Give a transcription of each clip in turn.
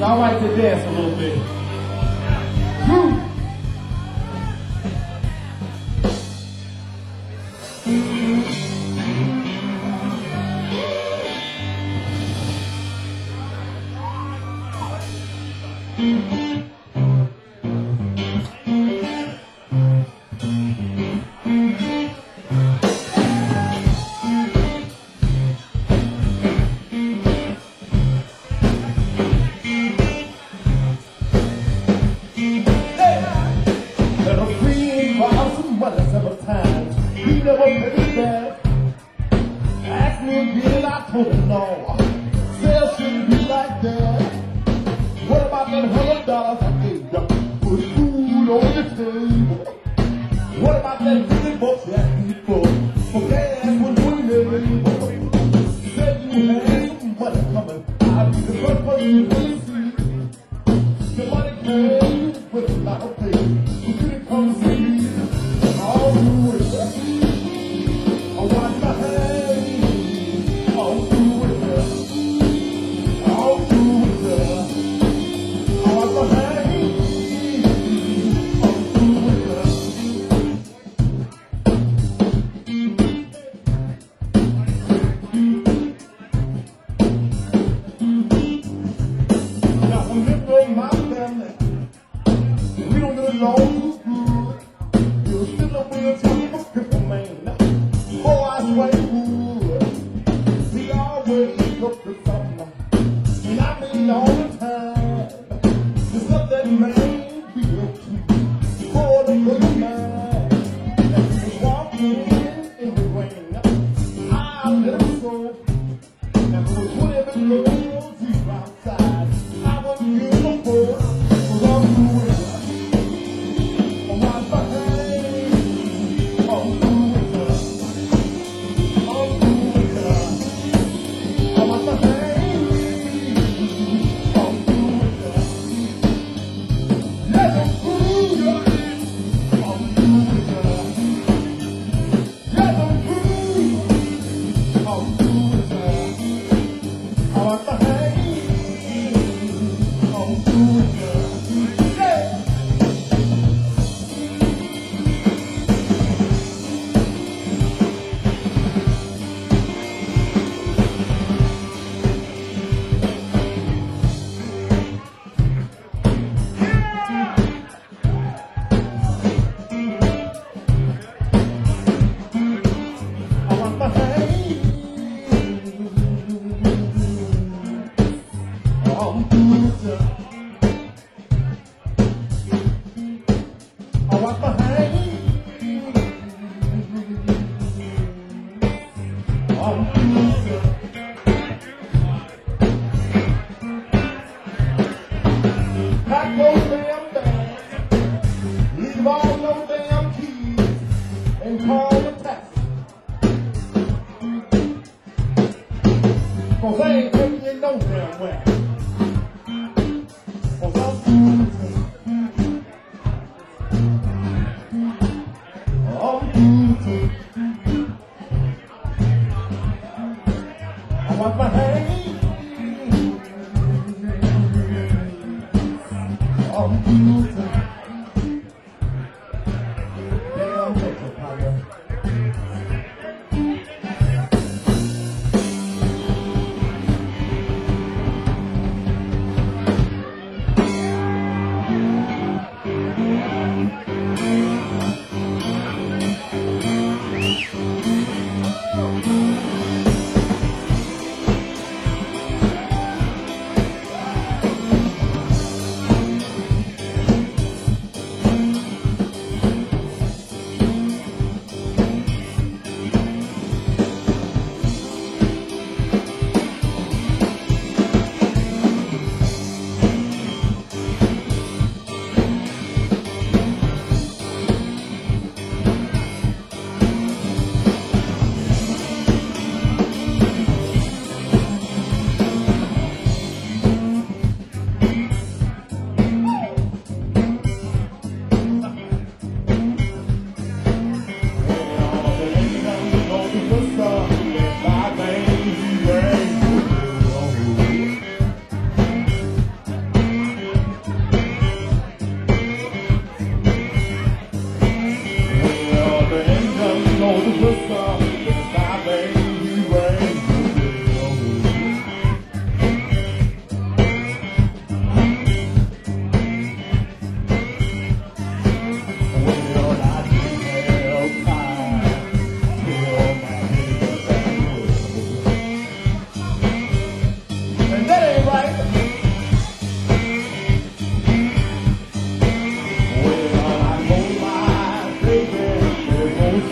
I like to dance a little bit. Woo.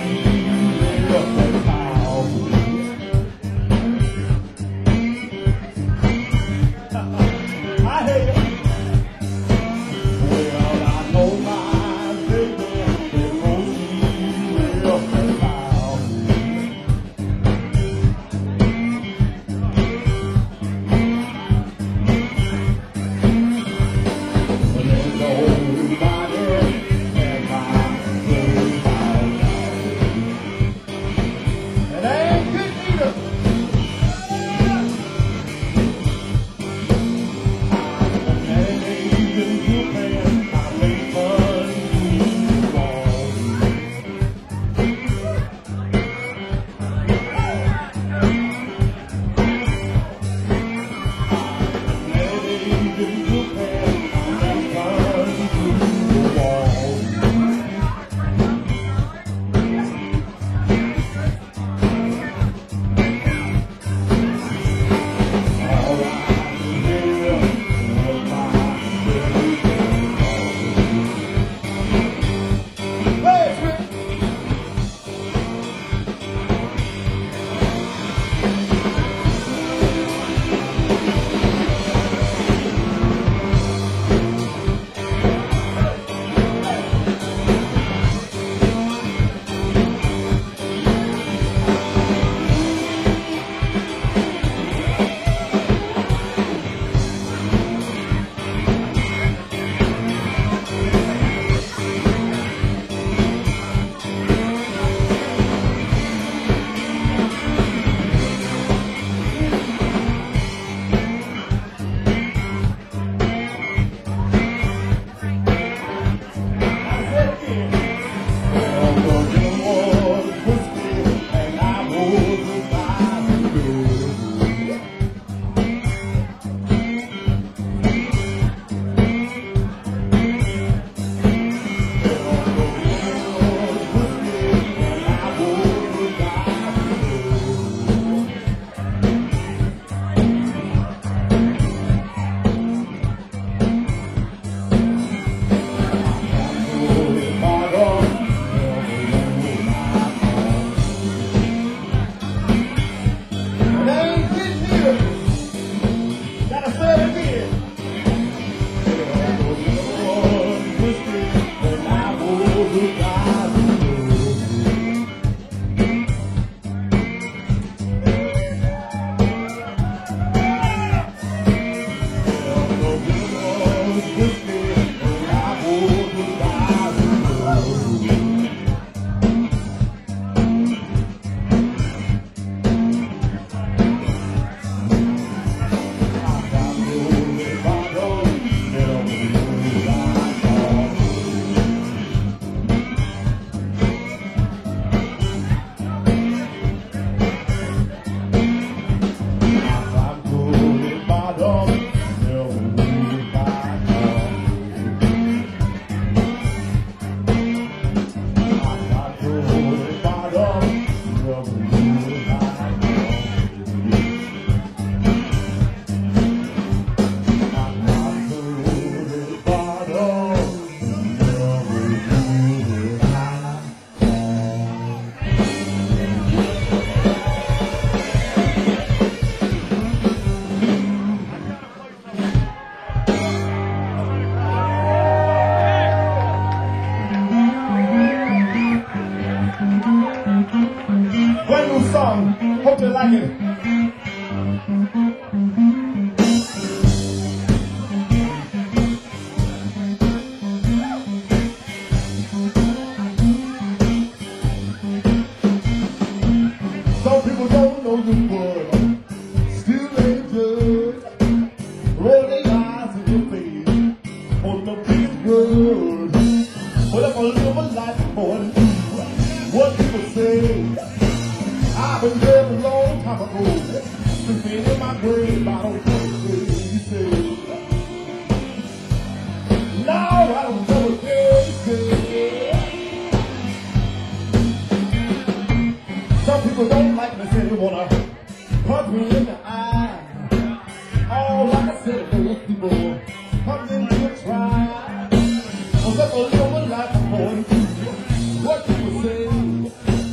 Hope you like it. Some people don't know the word, still ain't judge. Roll their eyes in your face, on the big word. Put up a little life more than you. What people say, I've been dead a long time ago. Sleeping in my grave, I don't know what you say. Now I don't know what you say. Some people don't like me, say they wanna punch me in the eye. All like I said, those people come into a try. I'm just a little life for you. What people say,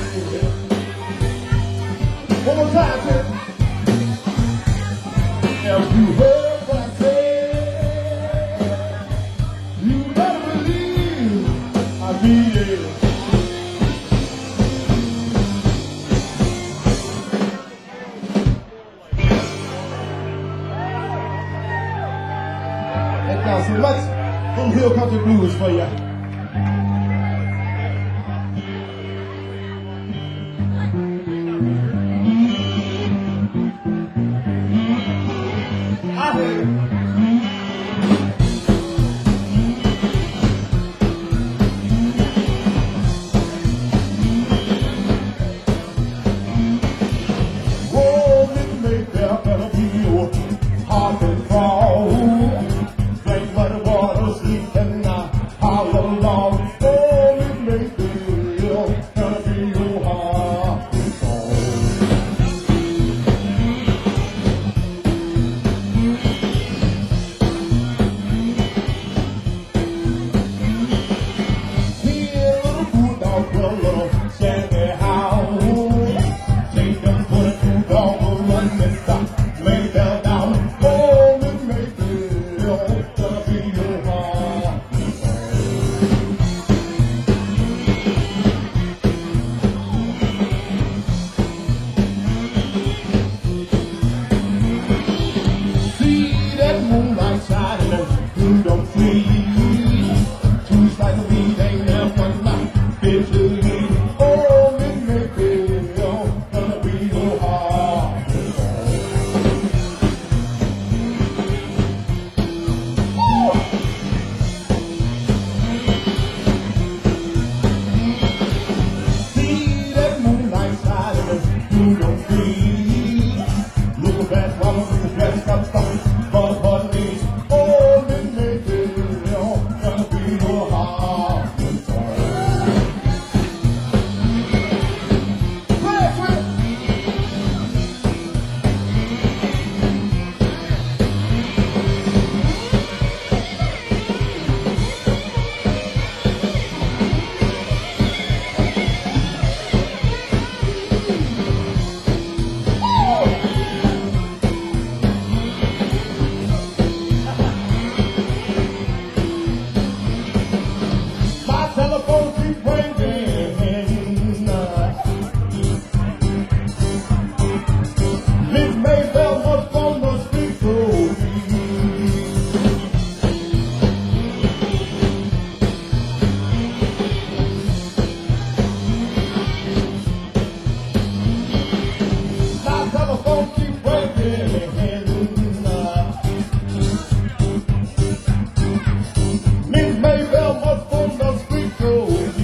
One more time, kid. If you heard what I said, you better believe I mean it. Thank y'all so much. Little Hill Country Blues for you. I hear you. Oh, it may better be your heart and fall. Drink muddy water, sleep and not holler long. Oh, it may better be your heart and fall. Here, little fool dog, little Shanty howl. Take them for the two dog, run and stop, lay down down. Oh, it may be your heart. See that moonlight shining through them trees. Two slices of weed ain't never one night. Bitch, oh, it may be gonna be your heart. See that moonlight shining through them trees. Look at that woman with the dress up, but her knees. Oh, it may be gonna be your heart. My telephone keeps ringing. Miss Maybell must on the street to me. My telephone keeps ringing. Miss Maybell must on the street to me.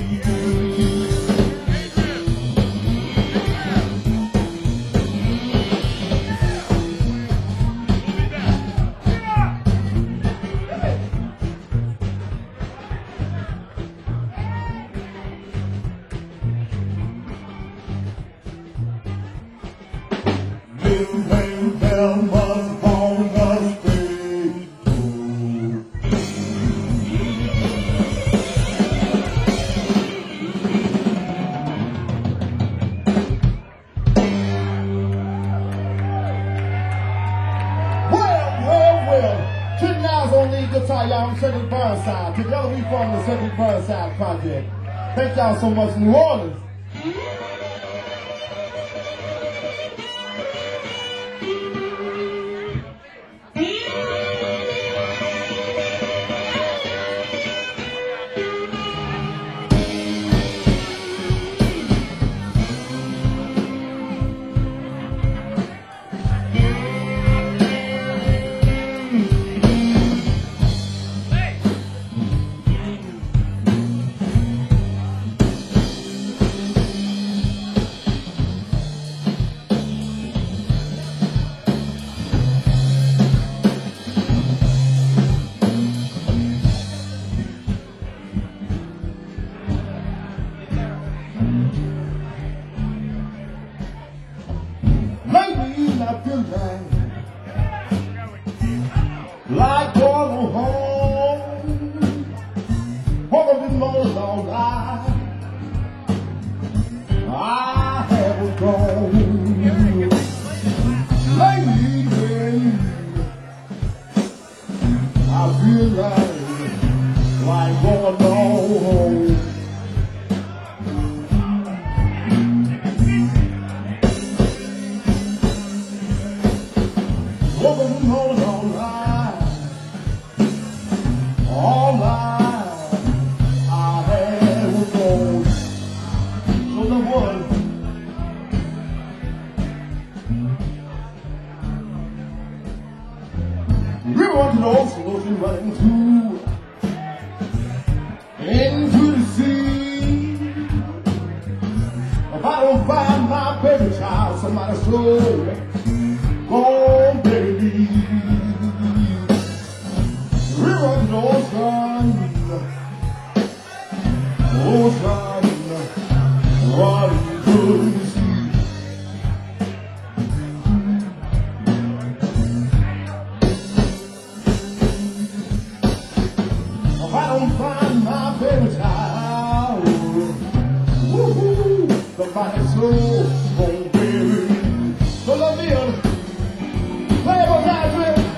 Miss Maybell must on the street to me. Well, 10 hours on lead guitar, y'all. I'm Cedric Burnside. Together we form the Cedric Burnside Project. Thank y'all so much, New Orleans. Maybe I feel like going home. Woke up this morning all night. don't find my baby child, somebody slow. Oh, baby. River knows run. Ocean, running through the sea. If I don't find my baby child, woo-hoo, somebody slow, oh baby. So let me play my guys with.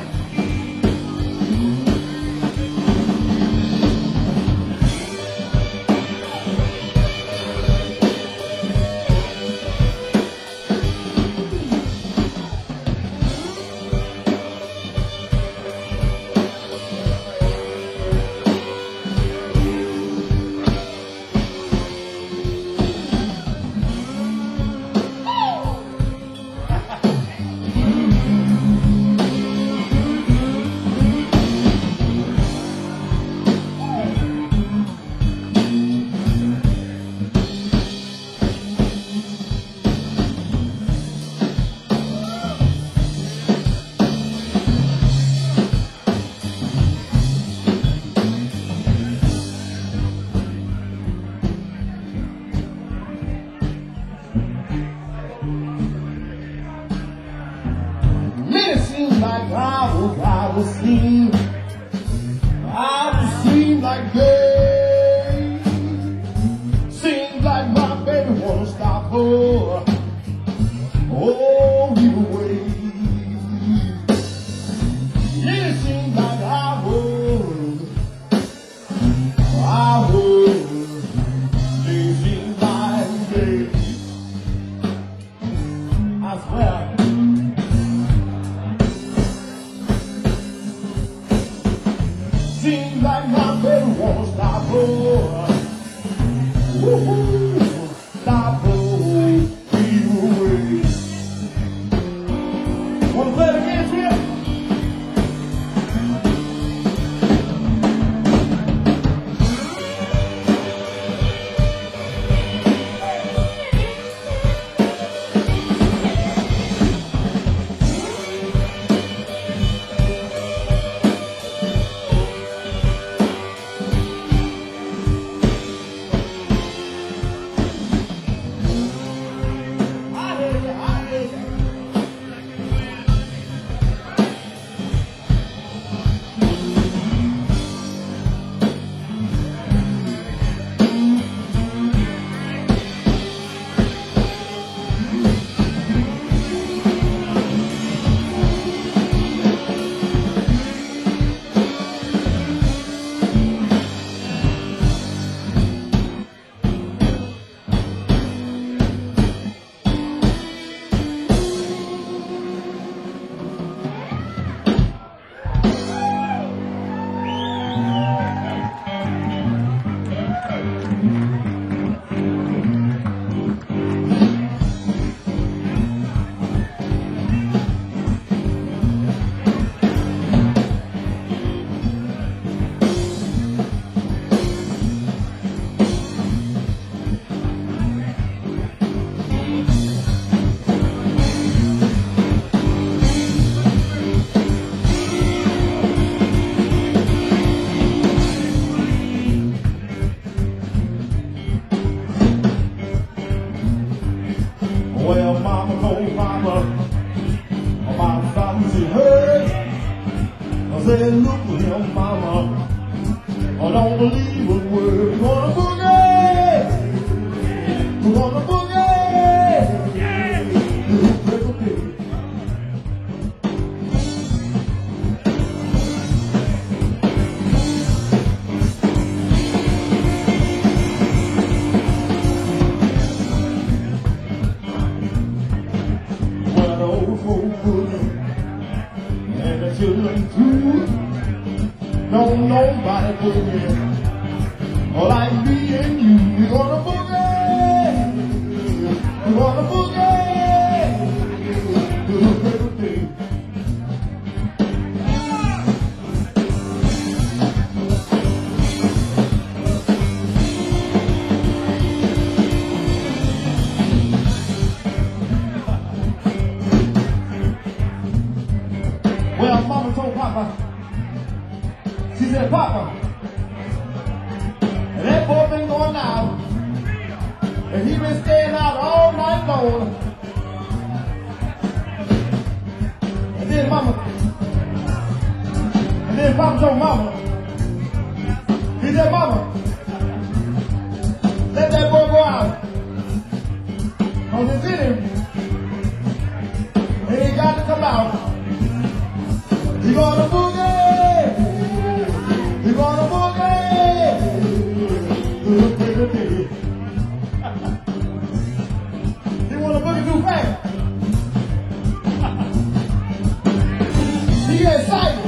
It seems like I was seen. I was seen like day. Seems like my baby wanna stop her. Oh, either way. It seems like I was. They seem like day. I swear. Seems like my baby won't stop her. Woo-hoo, stop her, either way. Wanna play the dance here? Well, mama told mama about something she heard. I said, look here, mama, I don't believe a word. We're gonna boogie, we're gonna boogie. And the children too. Don't nobody boogie like me and you. We're gonna boogie. We're gonna boogie. Papa. She said, Papa. And that boy been going out. And he been staying out all night long. And then Mama. And then Papa told Mama. He said, Mama, let that boy go out. Cause it's in him. He ain't got to come out. He gonna boogie. He gonna boogie. He wanna boogie too fast. He excited.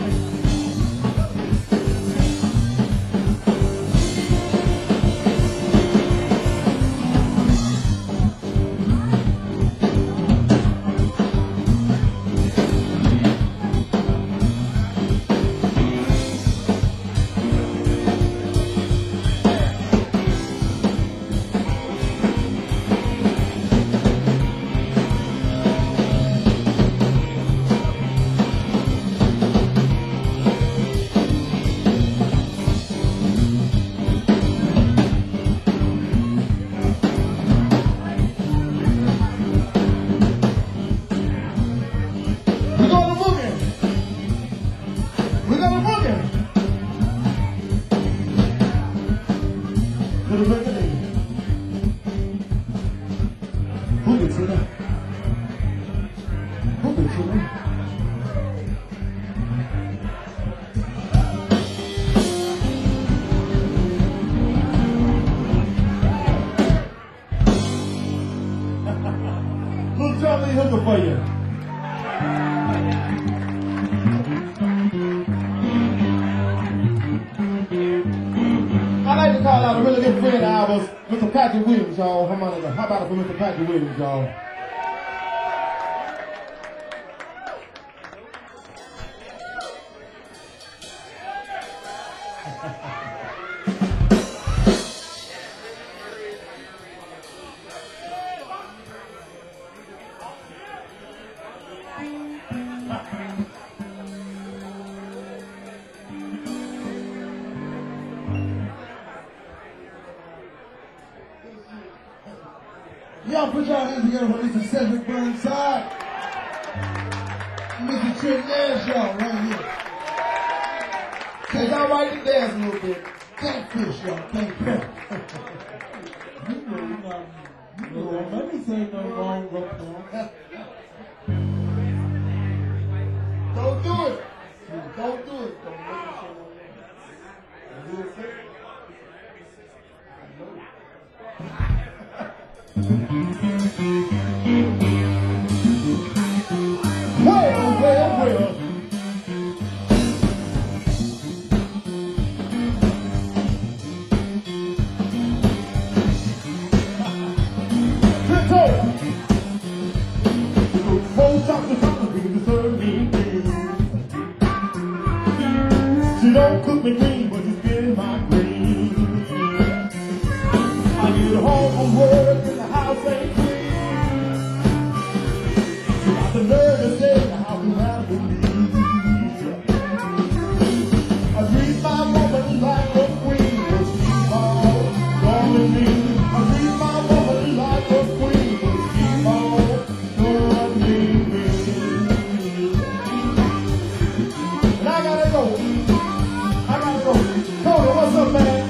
Little Charlie Hooker for you. I like to call out a really good friend of ours, Mr. Patrick Williams, y'all. How about it for Mr. Patrick Williams, y'all? Y'all put y'all hands together for Mr. Cedric Burnside. Mr. Trent Nash, y'all, right here. Take y'all right to dance a little bit. Catfish, y'all, catfish. You know, let me say no wrong, Don't do it. Don't do it. Don't make it so wrong. Do it quick. Well. She don't cook me clean, but she's getting my green. I get home from work and the house ain't clean. She got the nerve to say how you have with me. I treat my woman like a queen, but she's all wrong with me. I treat my woman like a queen, but she's all wrong with me. And I gotta go. Tony, what's up, man?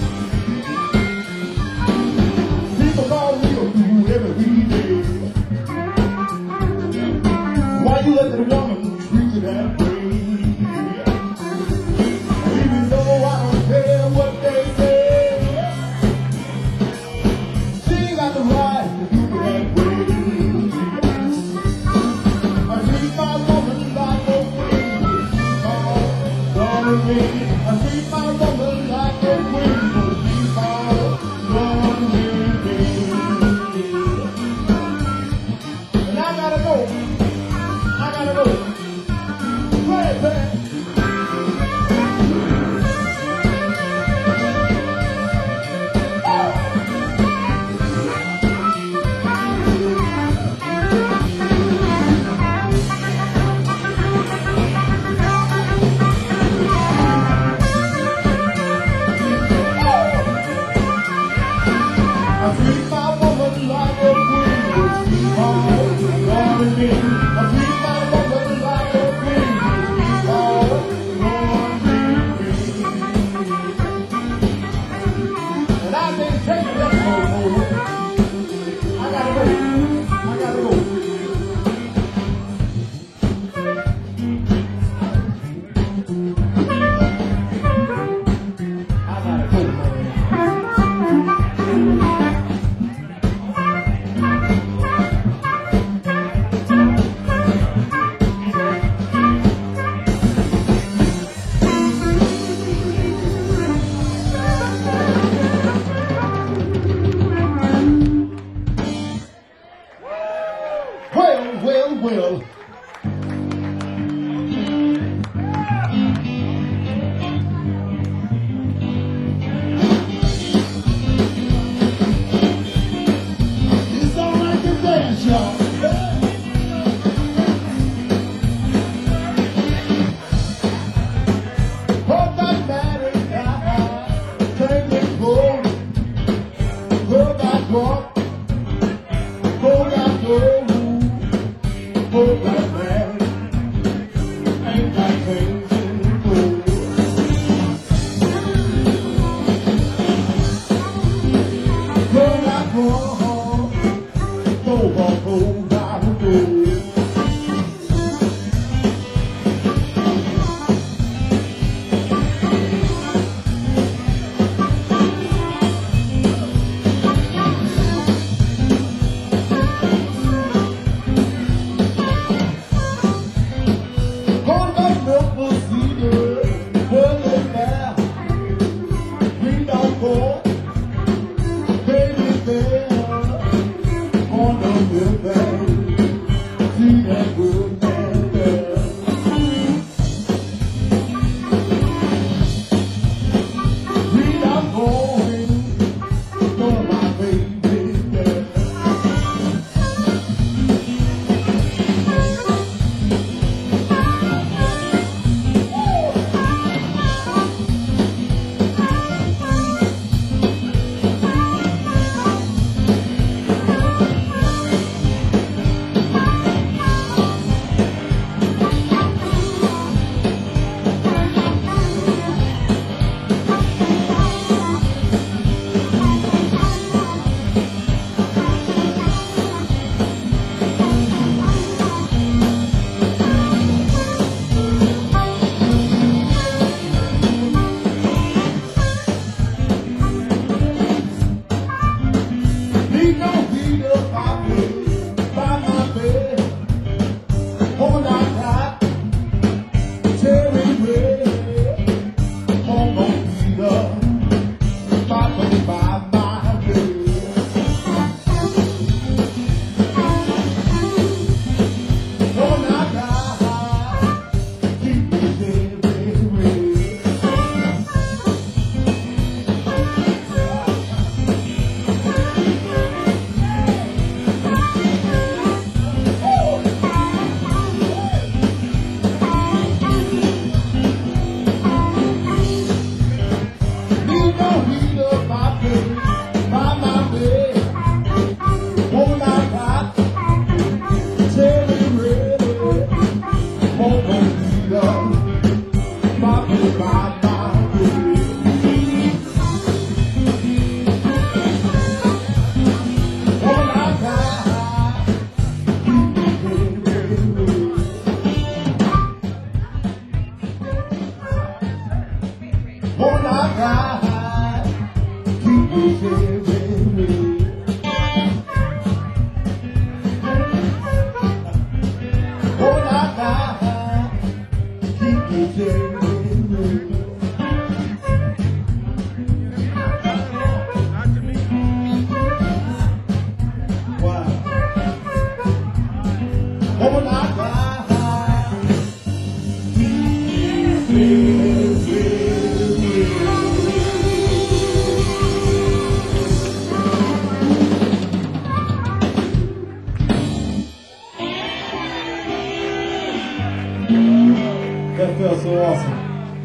People call me a fool every weekday. Why you let the woman treat you that way? Even though I don't care what they say, she ain't got the right to do it that way. I treat my woman like a queen, she's all wrong with me. I treat my woman like a queen, but she's all wrong with me. And I gotta go. Go ahead, man. well. It's alright to dance, y'all. Hold that matter now. Take it cold. Hold that walk. Hold that road. Hold that man. Ain't that crazy cool? Hold that walk. Hold that road. That felt so awesome.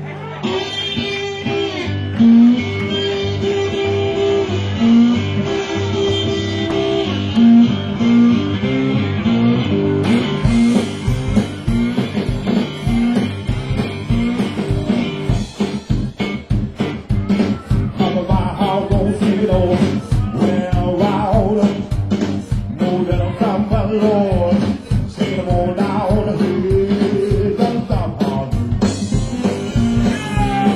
Lord, sing them all down, don't stop on.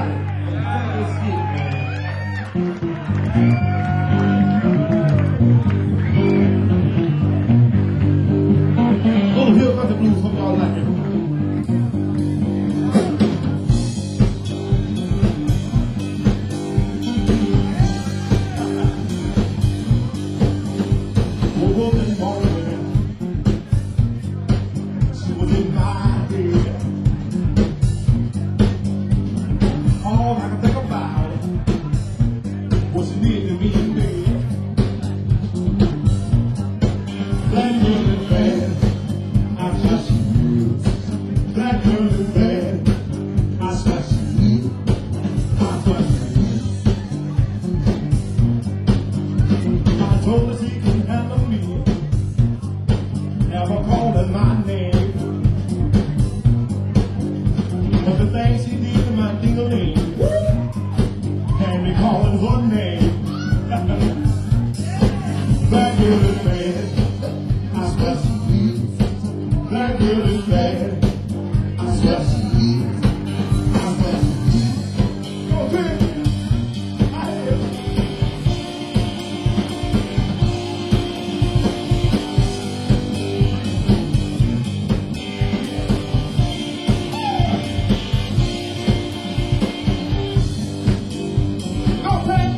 Oh, here's about the blues. Hope y'all like it. Woke up in the morning, she was in my head. All I can think about was she did to me in bed. That girl is bad, I swear she is. That girl is bad, I swear she is. I swear she is. I told her she couldn't handle me, never calling my name. But the thing she did to my ding-a-ling had me calling her name. That girl is bad, I swear she is. That girl is bad, I swear she is. I swear she is. Go ahead. I hear you. Go ahead.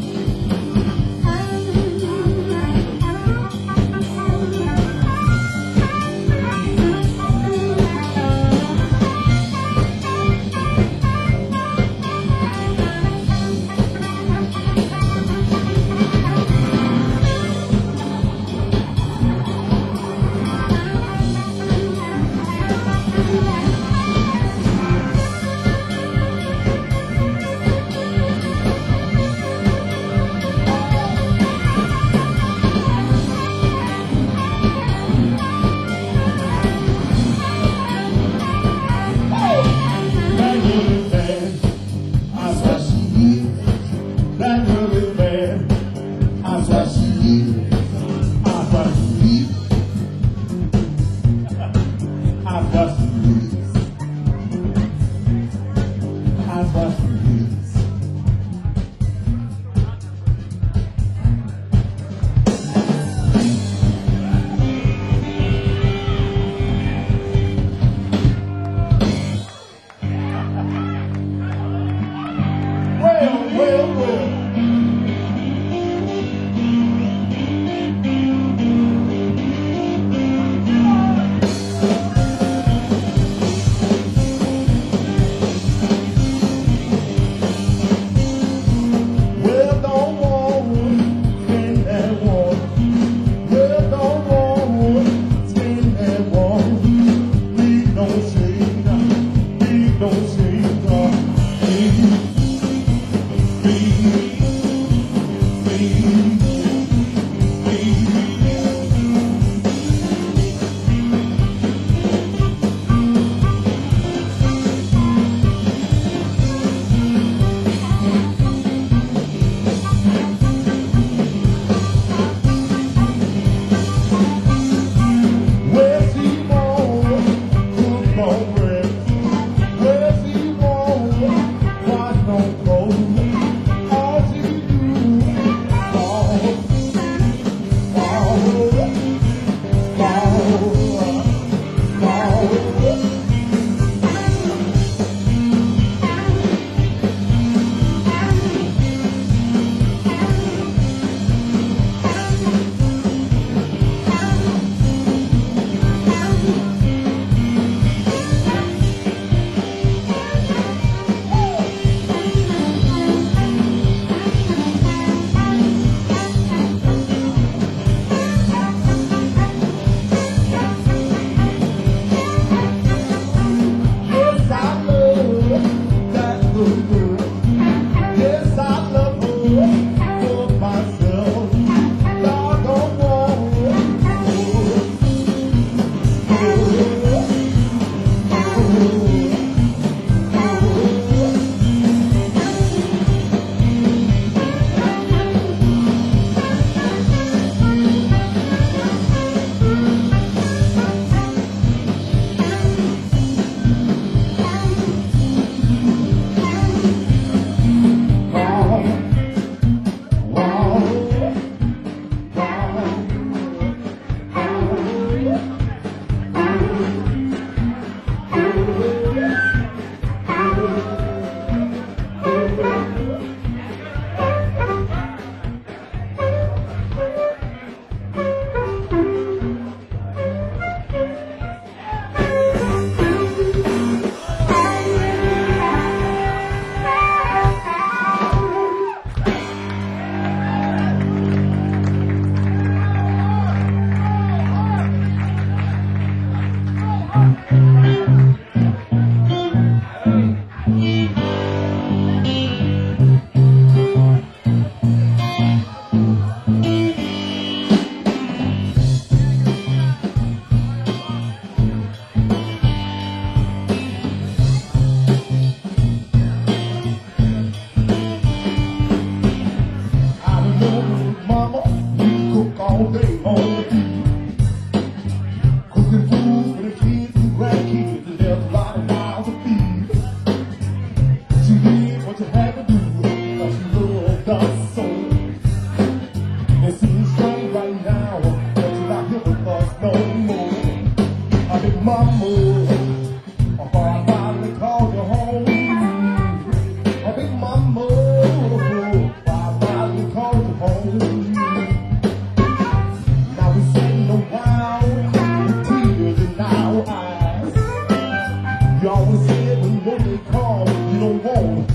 That girl is bad, I swear she is. That girl is bad, I swear she is. I swear she is. I swear she is. I swear she is. Well. Well, don't want spend that water. Well, don't want spend that water. Please don't say that. Please don't say that. Please. Where's he born? Cook no bread. Where's he born? Wash no clothes. All she do fall.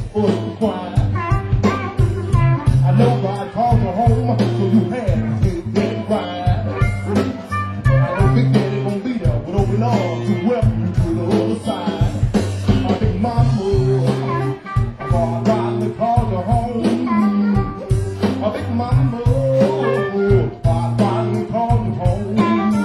for us to cry. I know God called you home, so you had to take that ride. I know Big Daddy gon' be there with open arms to welcome you to the other side. I think Mama, God finally called you home. I think Mama, God finally called you home.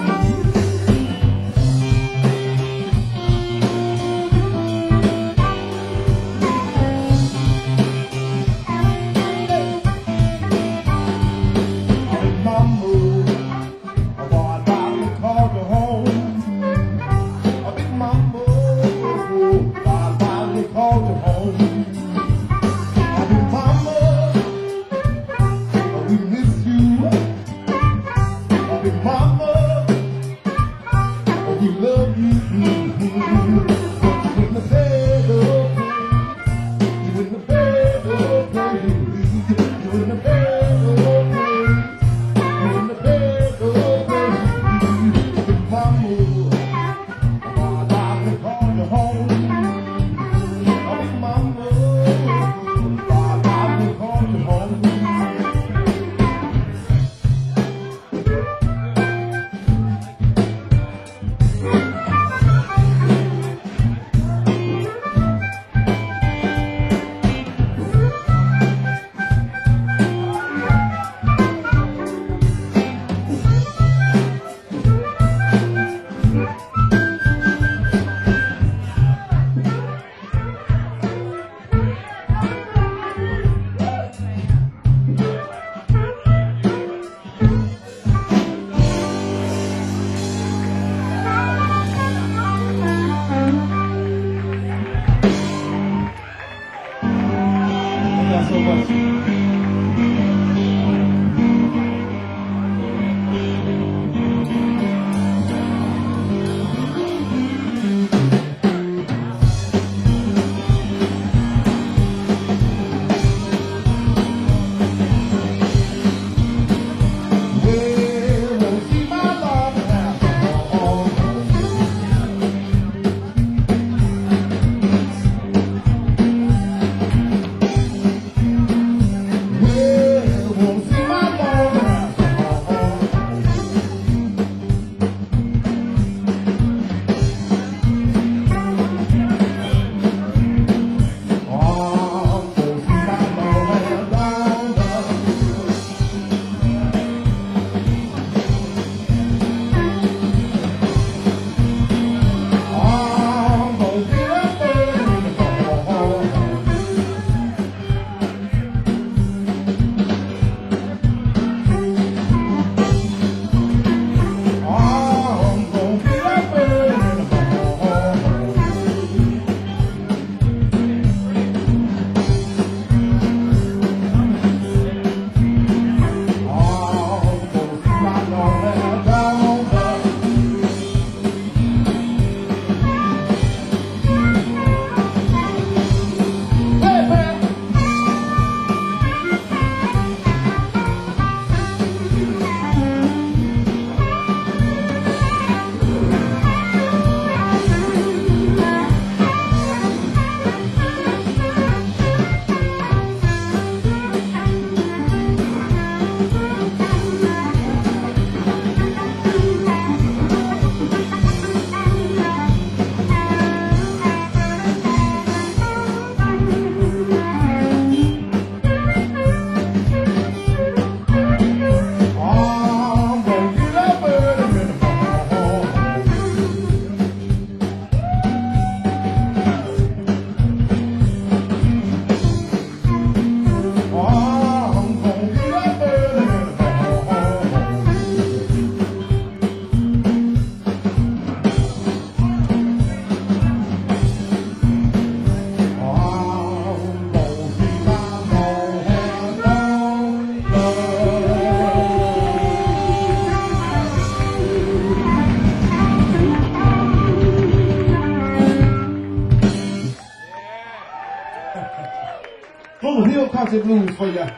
Little Hill Country Blues for you.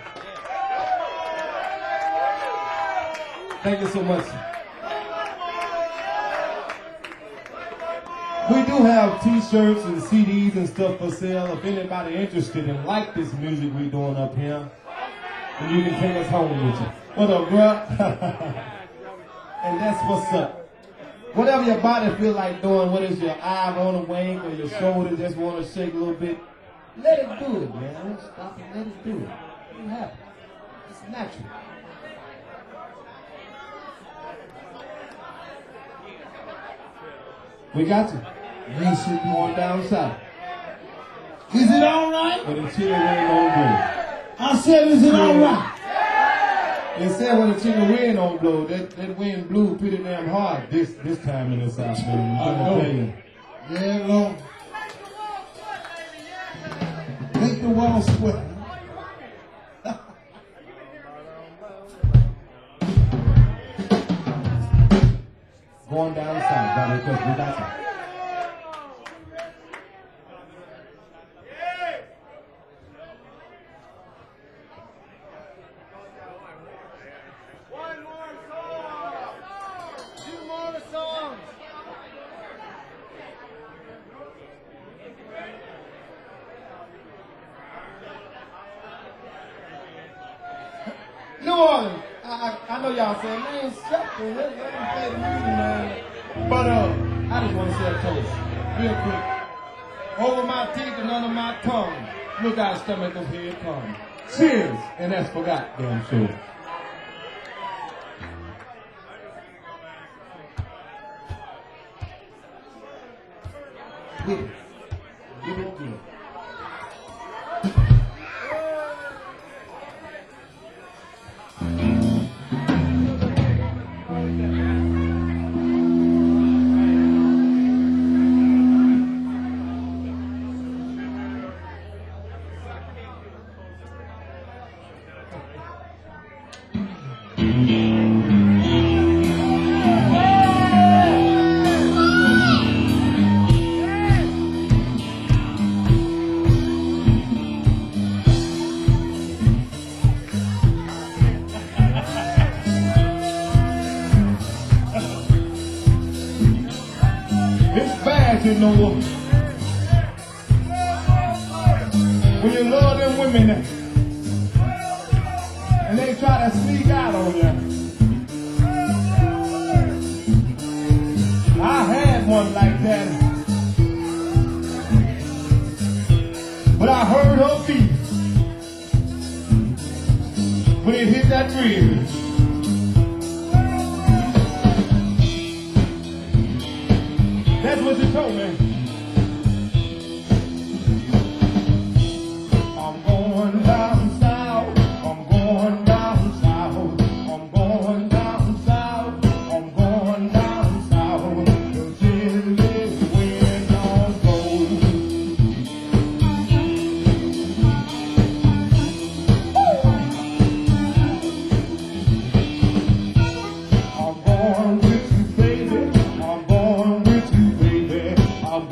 Thank you so much. We do have t-shirts and CDs and stuff for sale. If anybody interested and like this music we doing up here, then you can take us home with you. What up, bruh? And that's what's up. Whatever your body feel like doing, whether it's your eye want to wink or your shoulder just want to shake a little bit, let it do it, man. Don't stop and let it do it. It happens. It's natural. We got you. We should be on down south. Is it all right? But the chili wind don't blow. I said, is it all right? They said when the chili wind don't blow, that wind blew pretty damn hard this time in the south, man. I'm gonna tell you. Yeah, Lord. Make the wall sweat. Going down south, by request, we got you. New Orleans, I know y'all saying, man, something, let me play the music, man. But I just want to say a toast, real quick. Over my teeth and under my tongue, look out, stomach up here it comes. Cheers, and that's for goddamn sure. Give it. Give it good. It's bad, you know. When you love them women and they try to sneak out on you. I had one like that, but I heard her feet when it hit that bridge. That's what you told me. I'm going down south. I'm going down south. I'm going down south. I'm going down south. The chilly wind don't blow. I'm going with you, baby. I'm going with you, baby. I'm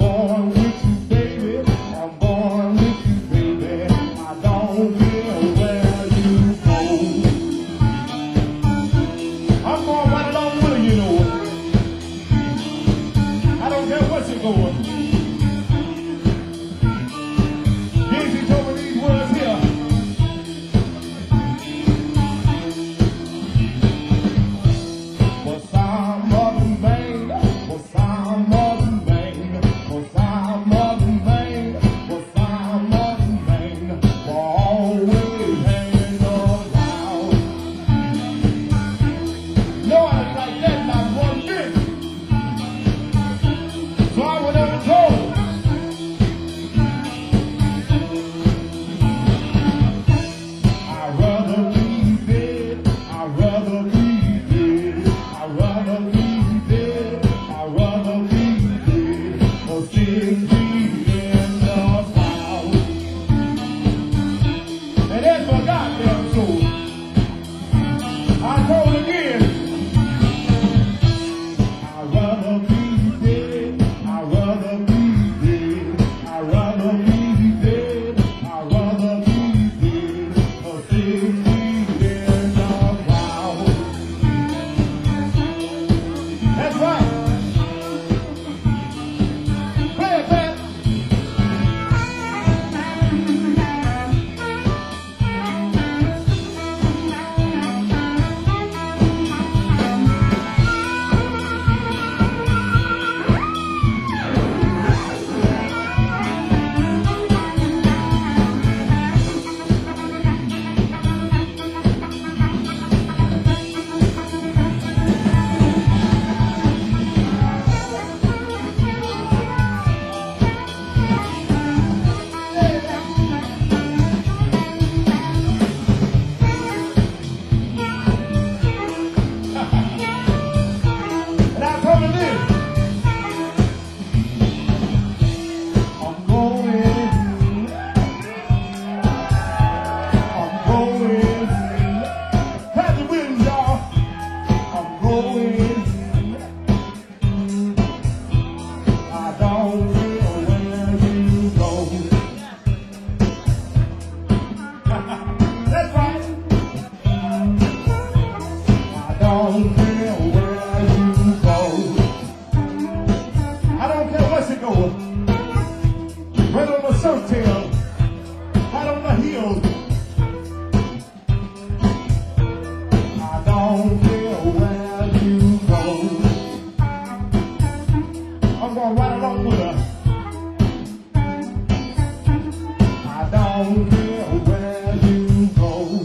don't care where you go.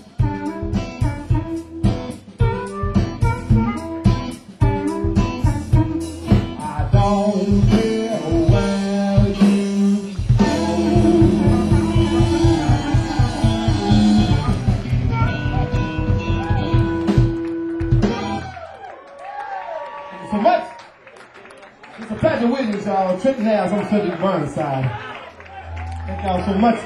I don't care where you go. So much. It's a Patrick Williams, y'all. Trenton House on Cedric Burnside. Thank y'all so much.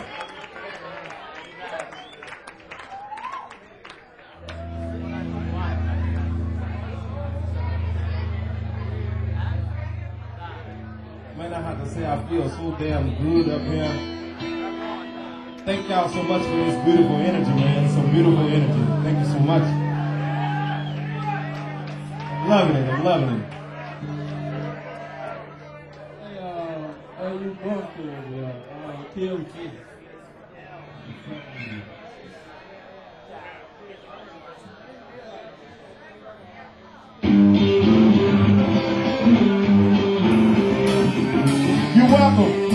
Man, I have to say I feel so damn good up here. Thank y'all so much for this beautiful energy, man. Some beautiful energy. Thank you so much. Loving it. I'm loving it. How you going to TLC? You're welcome.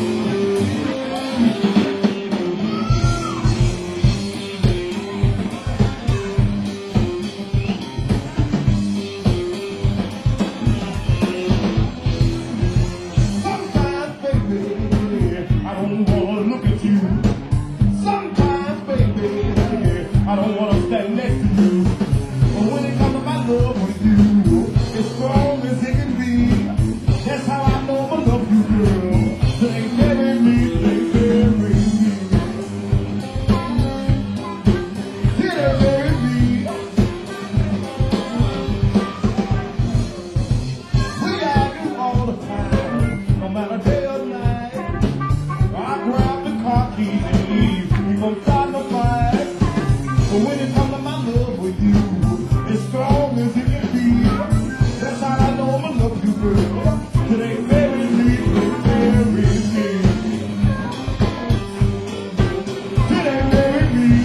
I don't want to stand next to you. But when it comes to my love with you, it's strong as it can be. That's how I know I love you, girl. They bury me, they bury me. Yeah, they bury me. We argue all the time, no matter day or night. I grab the car keys and leave. We gon' start the fight. But when it comes to my love with you, it's strong as it can be. That's how I know I love you, girl. Till they bury me, they bury me. Till they bury me.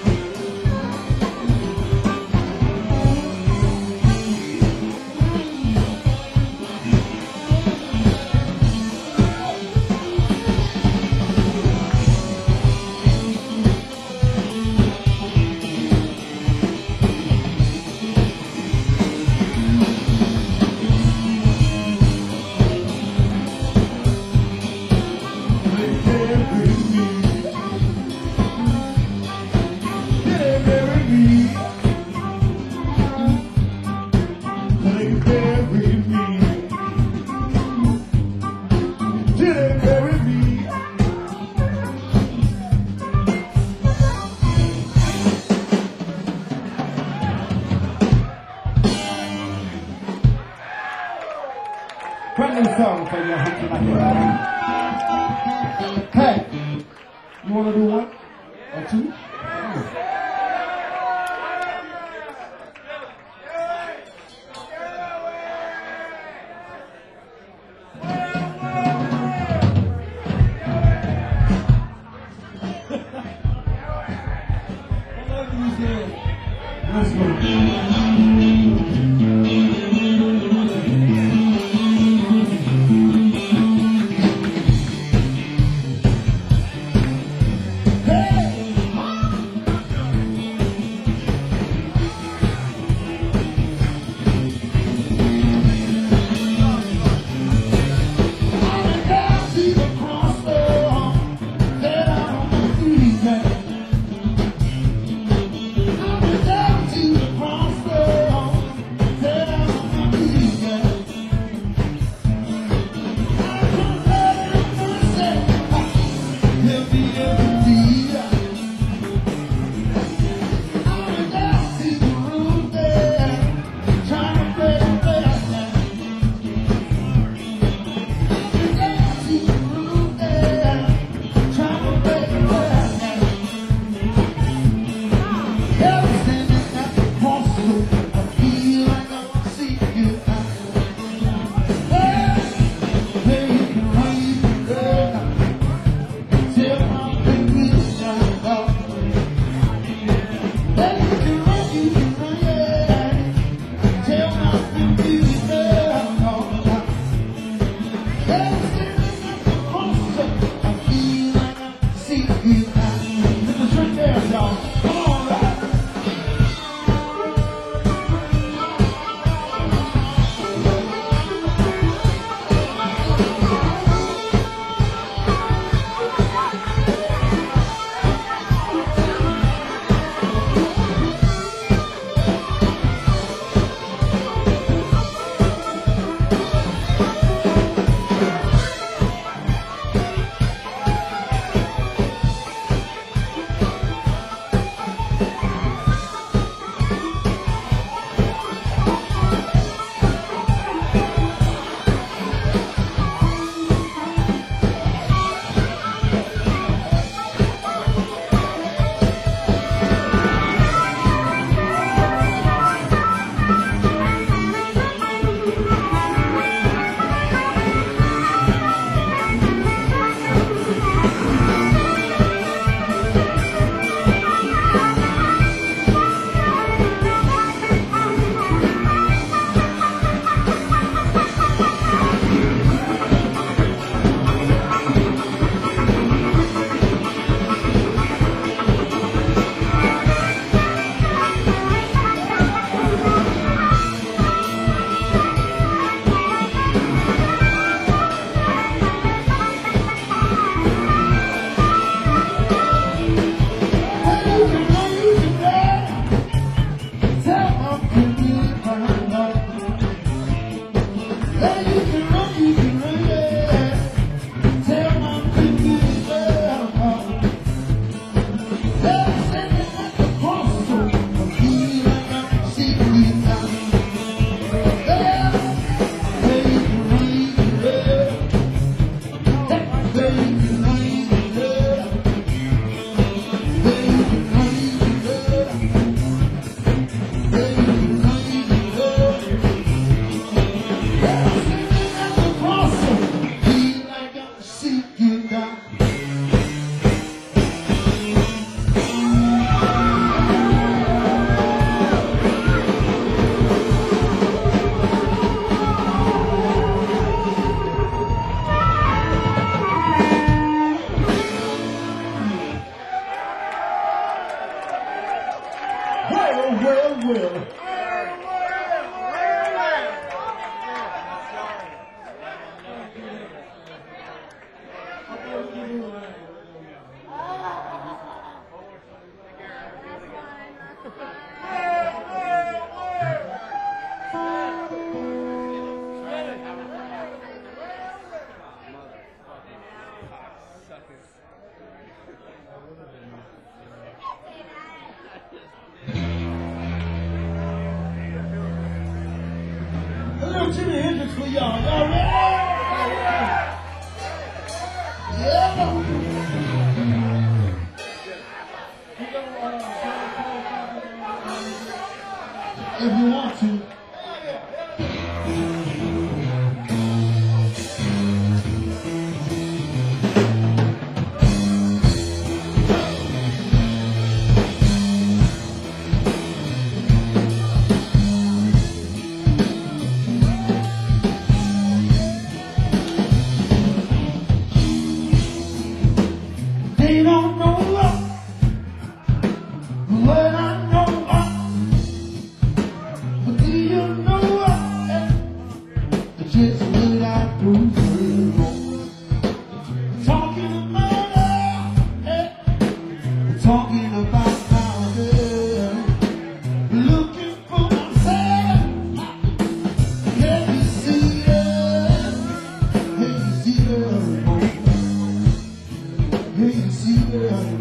Brand new song for you. I hope you like it. Hey, you want to do one or two? Let's go. Well. A little Jimi Hendrix for y'all. Y'all ready? Yeah. If you want to. They don't know what I know, but do you know just what I do for you? Talking about talking about how looking for myself. Can you see it? Can you see it? Can you see it?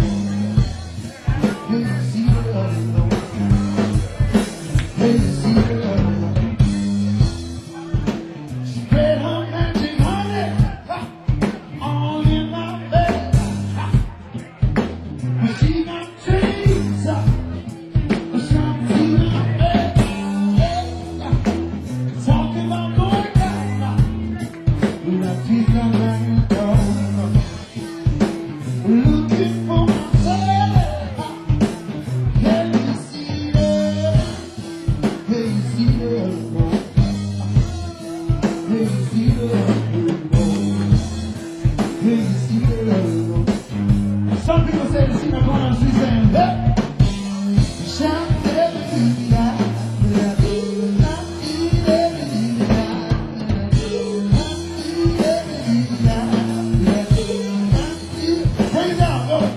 Looking for myself. Can you see it? Can you see it? Can you see it? Can you see it? Some people say the singer going on the street saying, hey, shout bring it down, go.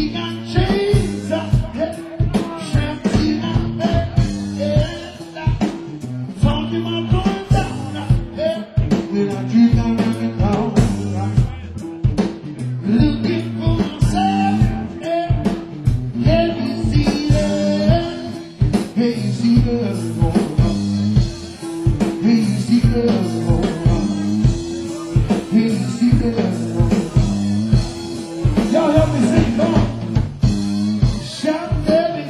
got chains up there. Champagne out there. Talking about going down out there. When I drink, I'm running down. Looking for myself. Can you see that? Can you see that? Can you see that? Can you see that? Y'all help me sing, come on. Shout every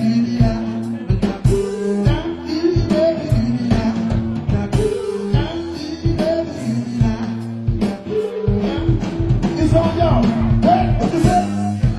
it's on y'all. Hey, what you say?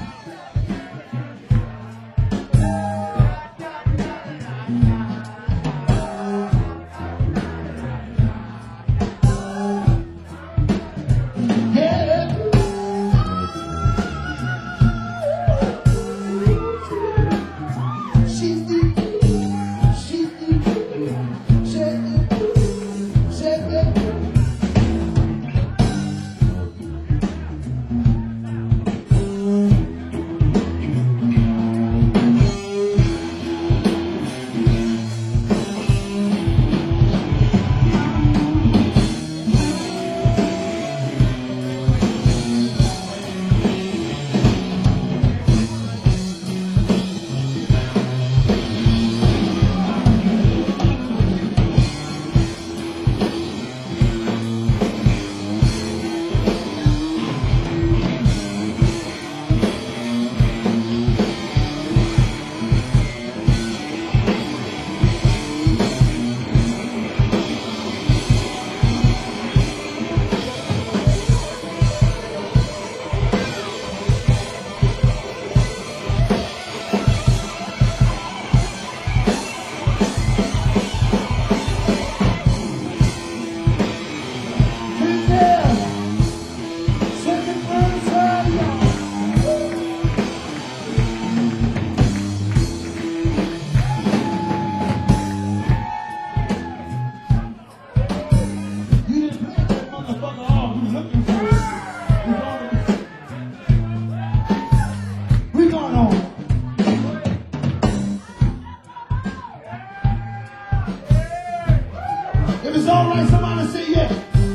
If it's all right, somebody say yes.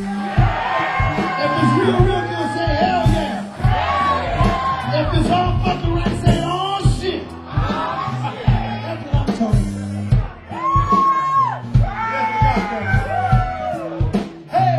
If it's real good, say hell yeah. If it's all fucking right, say oh shit. That's what I'm talking about. Hey.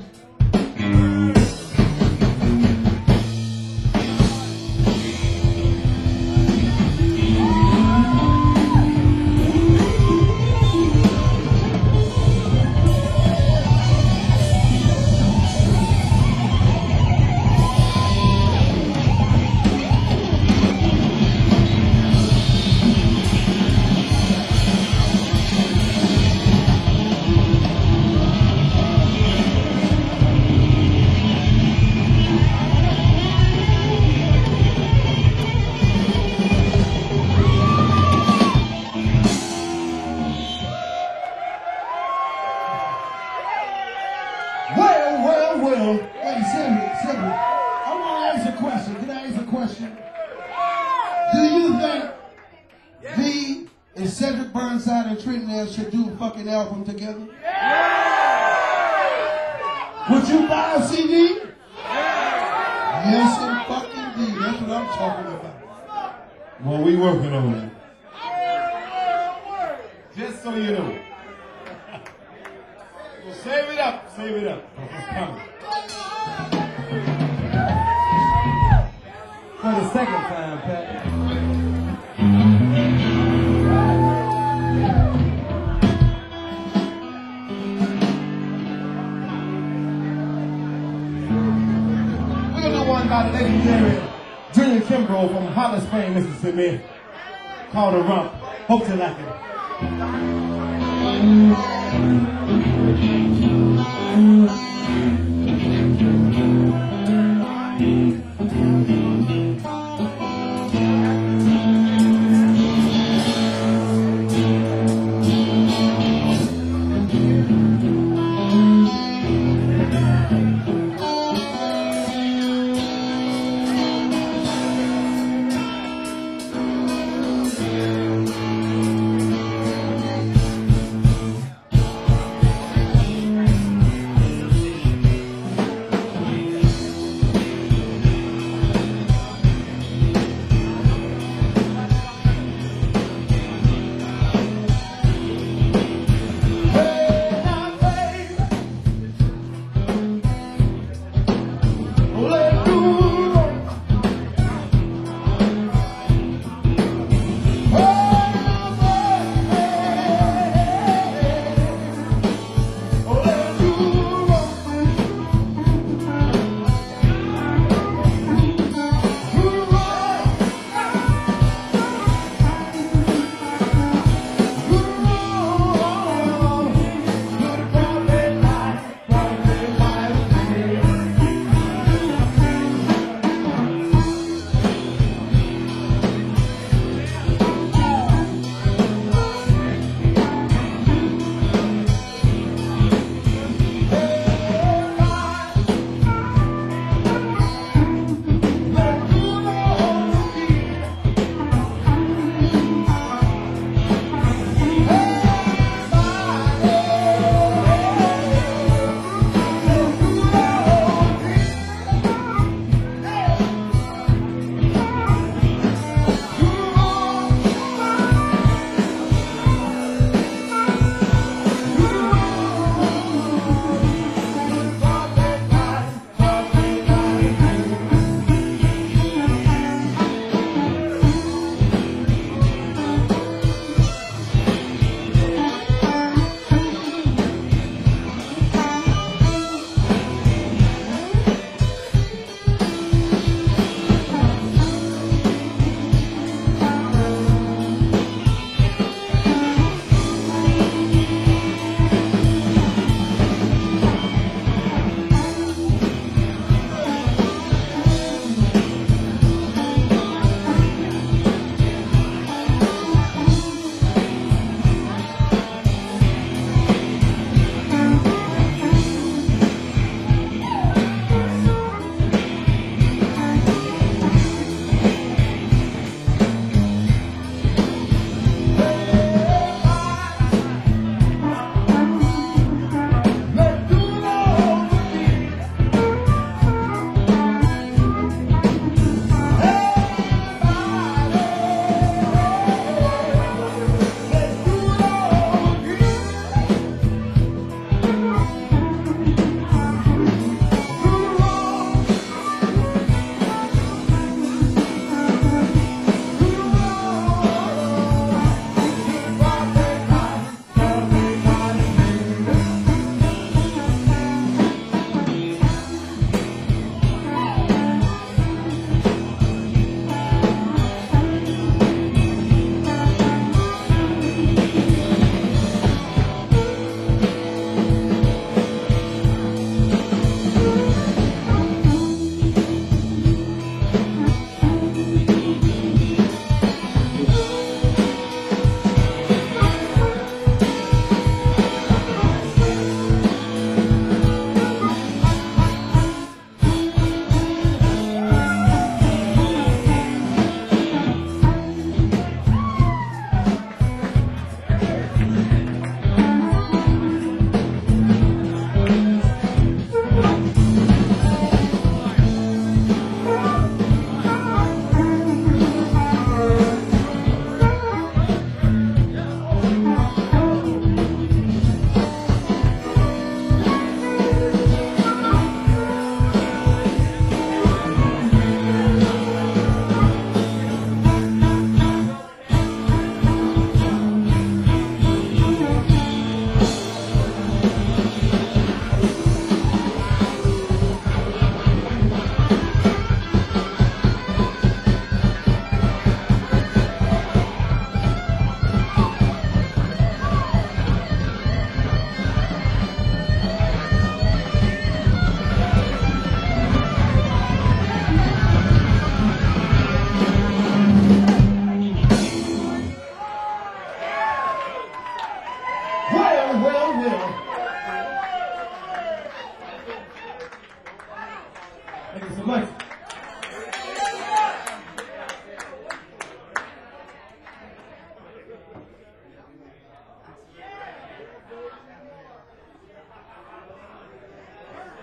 Well, wait, Sylvia, I want to ask a question. Can I ask a question? Do you think V and Cedric Burnside and Trinidad should do a fucking album together? Would you buy a CD? Yes, and fucking D. That's what I'm talking about. Well, we working on it. Just so you know. Well, save it up. Save it up. It's coming. For the second time, Pat. We're gonna do one by the legendary Junior Kimbrough from Hollis Springs, Mississippi, called The Rump. Hope you like it.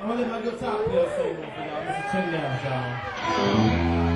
gonna let my guitar player sing one for y'all. Listen, check it out, y'all.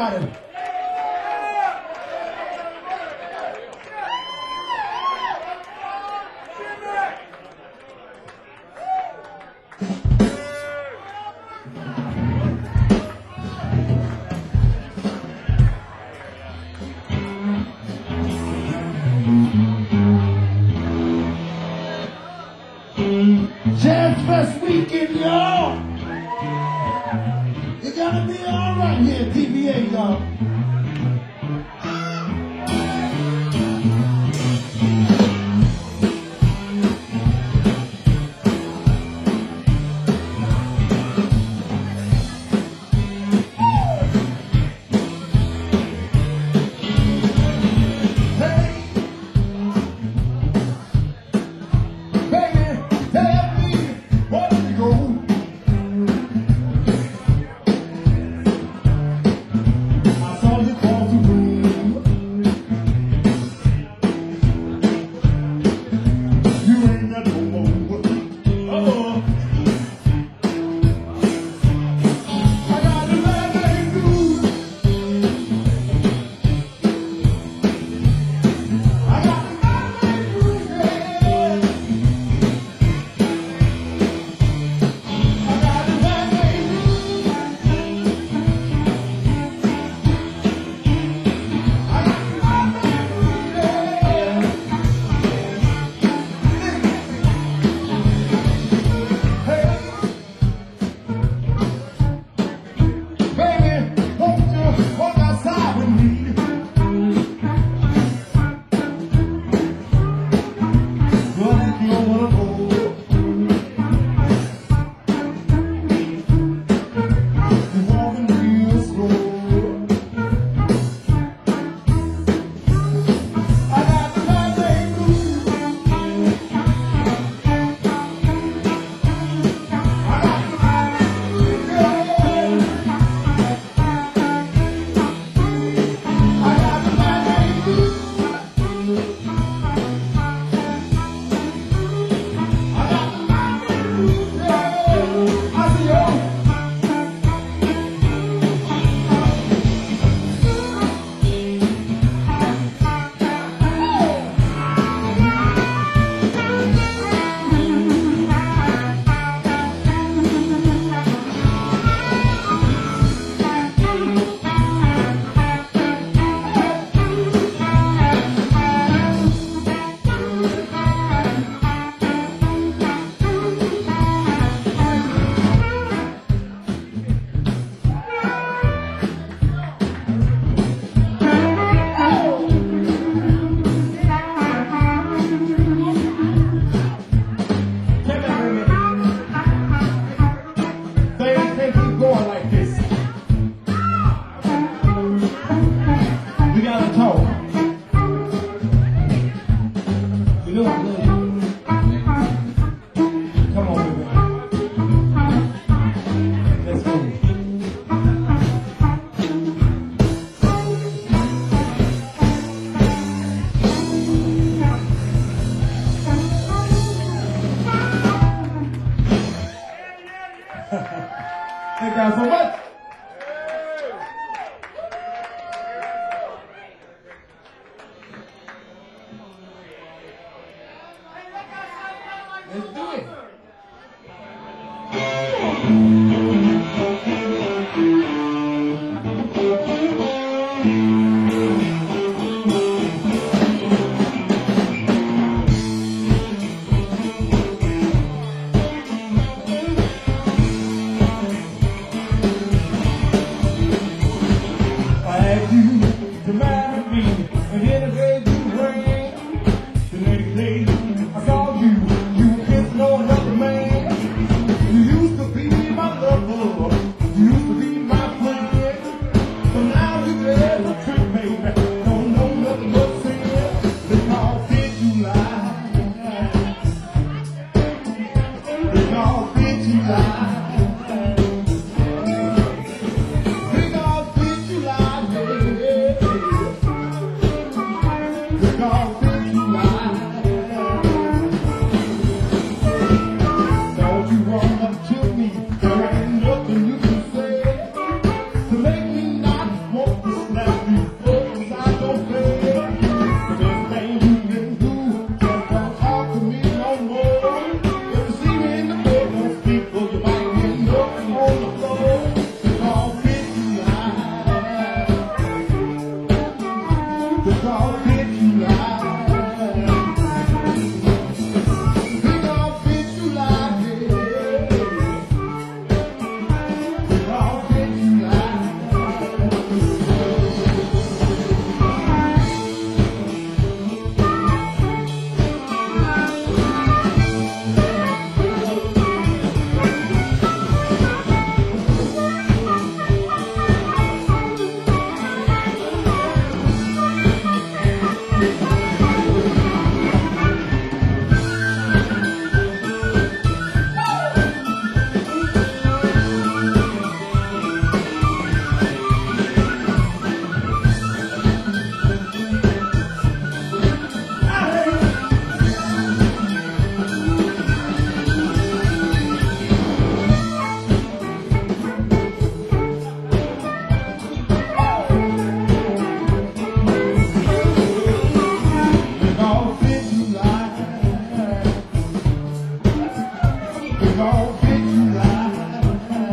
somebody. Jazz Fest weekend, y'all. It gotta be all right here, PBA, y'all. Thank you guys so much. Let's do it. I saw you, you kiss no another. gonna get you right.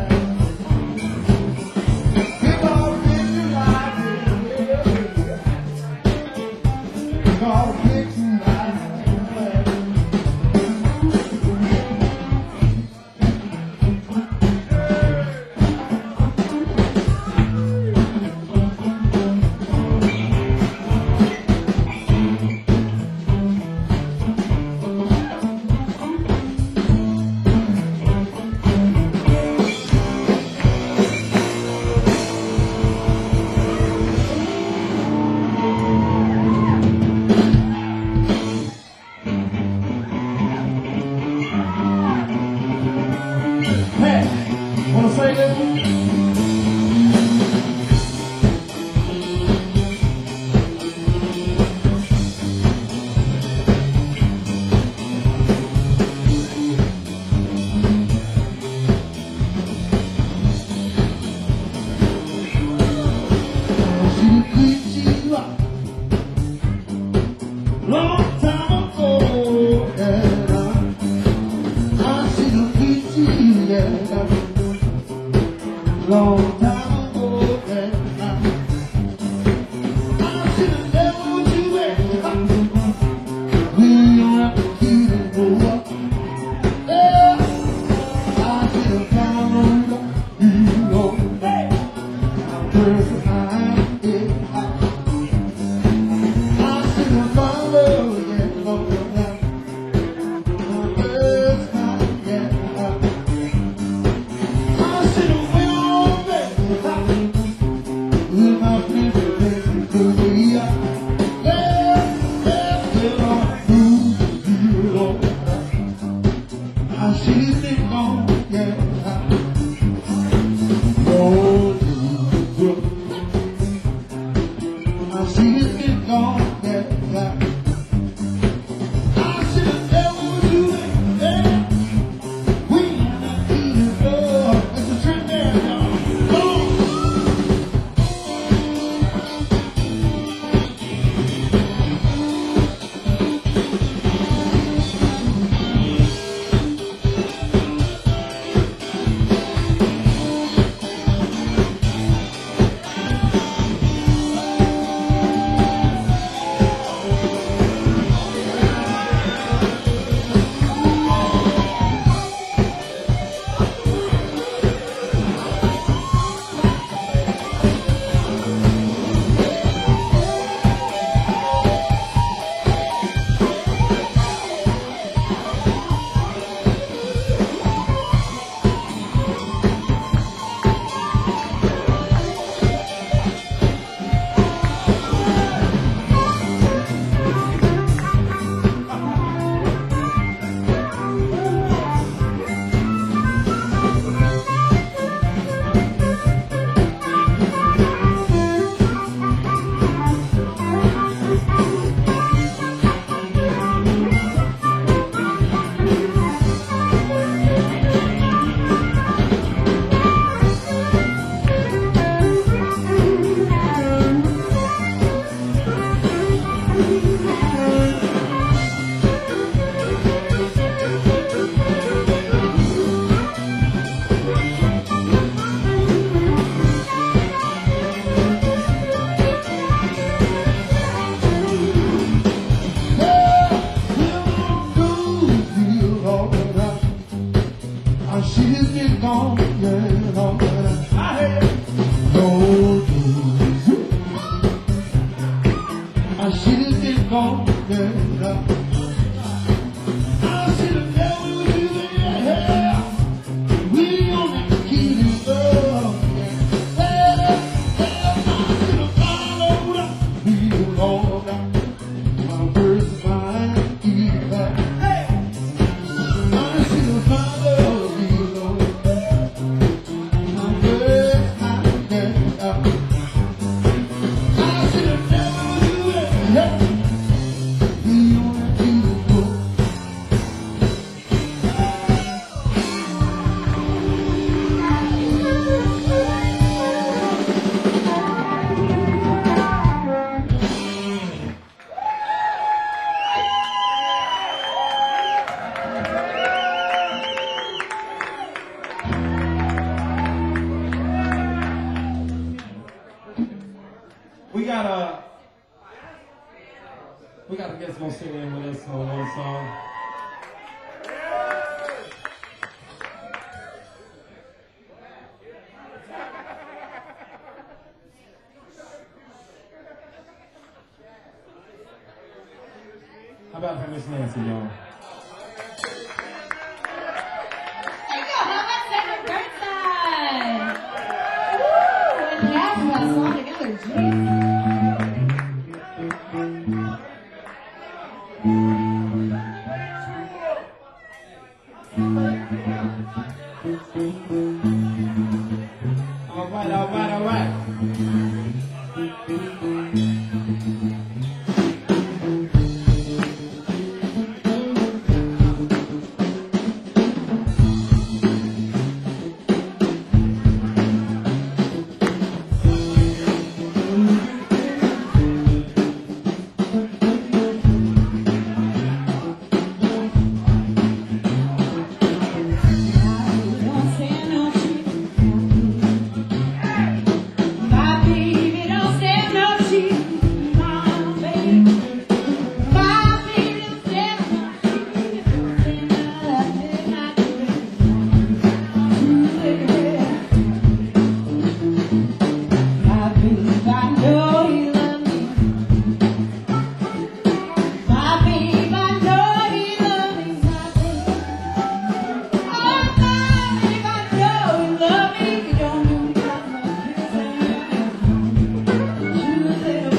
He gonna get you right. He gonna get you right. Hey, wanna say this? Long time ago, and I see the picture, yeah. Long time ago, and I see the devil you were. We don't have to keep it going. Yeah, I see the pound of you on that. First time, yeah. I see the father, yeah, on that. First time, yeah. I see the way on that. With my people, to the yeah, yeah, on through the I see it on, yeah. Oh, I see it gone, yeah. I see the devil do it, yeah. We not eating love. It's a trend there, y'all. Come on. gonna sing in with us on one song. How about for Miss Nancy, y'all? There you go. How about Second Birthside? Woo! And that's that song together. Jeez. All right, all right, all right. Don't stand no cheap. My baby don't stand no cheap. My baby. My baby don't stand no cheap. Don't stand nothing like the my baby, I know he loves me. My baby, I know he loves me. My baby. Oh, my baby, I know he loves me. He don't do that much. You little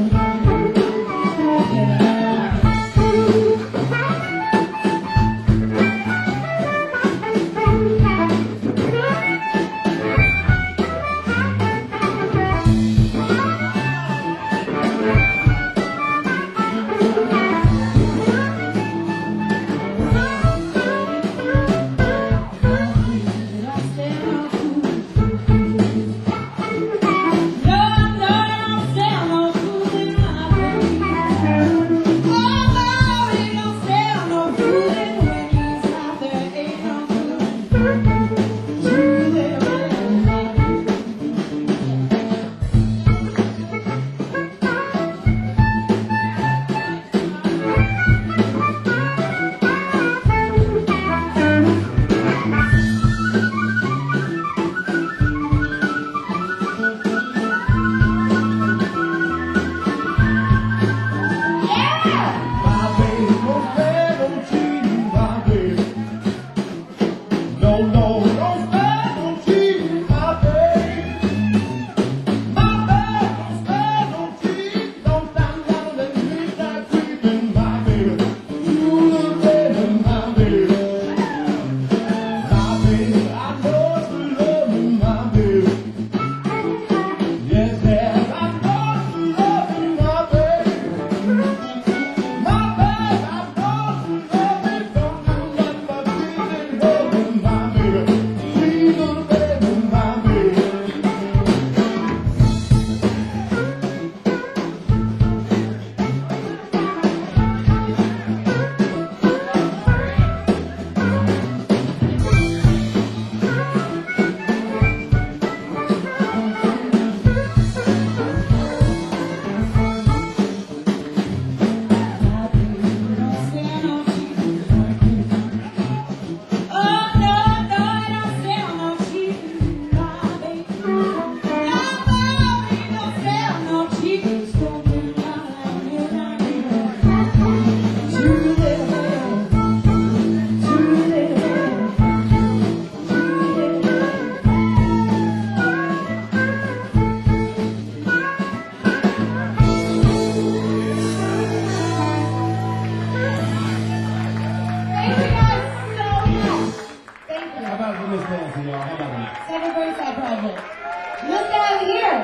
My baby don't stand no cheating, my baby. No, don't stand no cheating, my baby. My baby don't stand no cheating, don't stand down and midnight creeping, my baby. You little baby, my baby. My baby, I know you love me, my baby. Yes, yes, I know you love me, my baby. My baby, I know you love me, don't you let my feeling love me, my baby. Please, little baby, my baby. Thank you guys so much. Thank you. How about for Miss Nancy, y'all? How about that? Second Birthside Project. Look down here.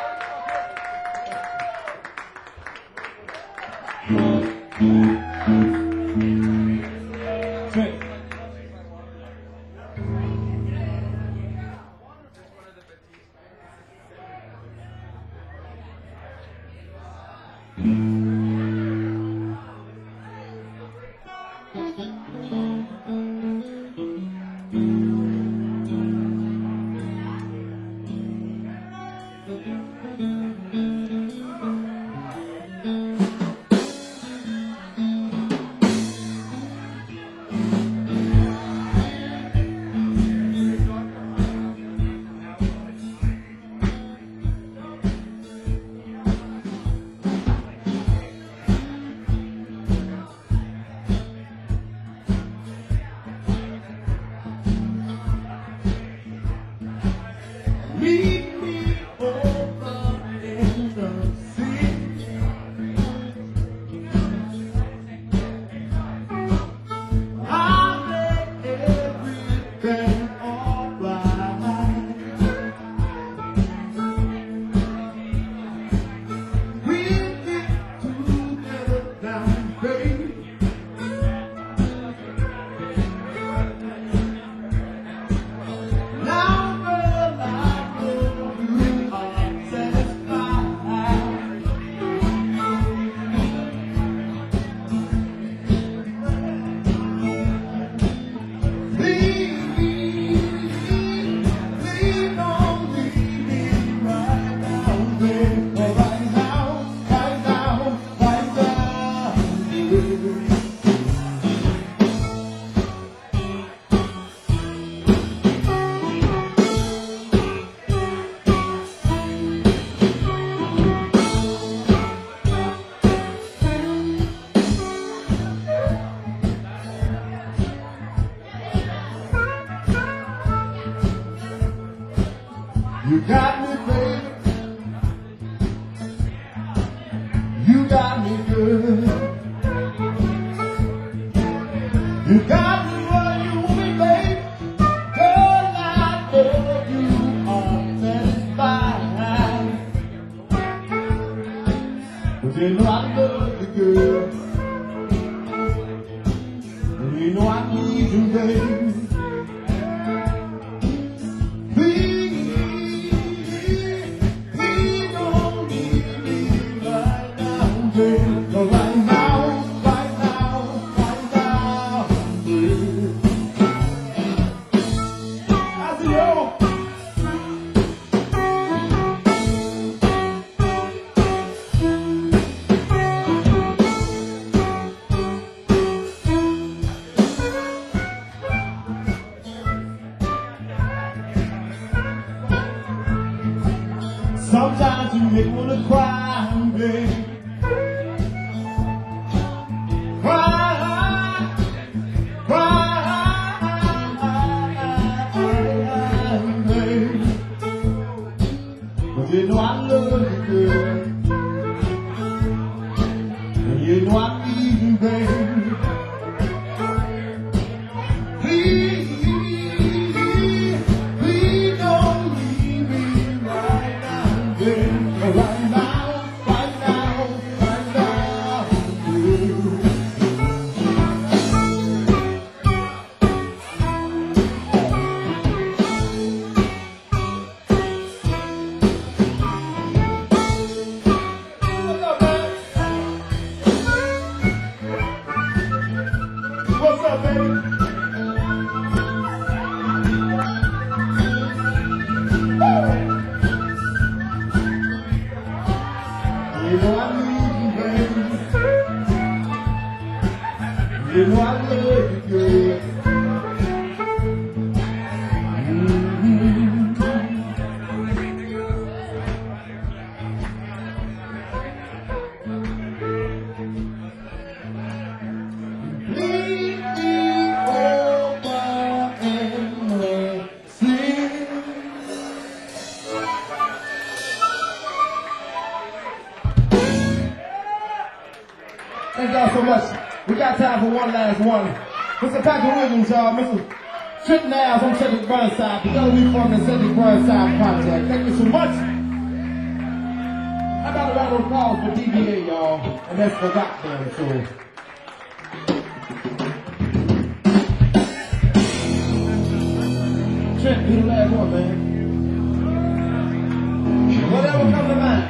Trick. You got me, baby. You got me good. You got me where you want me, baby. Girl, I know you are satisfied. But you know I love you, girl. And you know I need you, baby. Sometimes you make me wanna cry, baby. Cry, cry, baby. But you know I love you, girl. And you know I need you, baby. Please, please don't leave me right now, baby. Right now, right now, right now, baby. What's up, baby? You know I need you, baby. You know I love you, girl. Lead me over and mercy. Thank y'all so much. We got time for one last one. Mr. Patrick Williams, y'all. Mr. Trenton Nails on Cedric Burnside. Together we form the Cedric Burnside Project. Thank you so much. I got a round of applause for DBA, y'all. And that's for rock band, so. Trent, be the last one, man. Whatever comes to mind.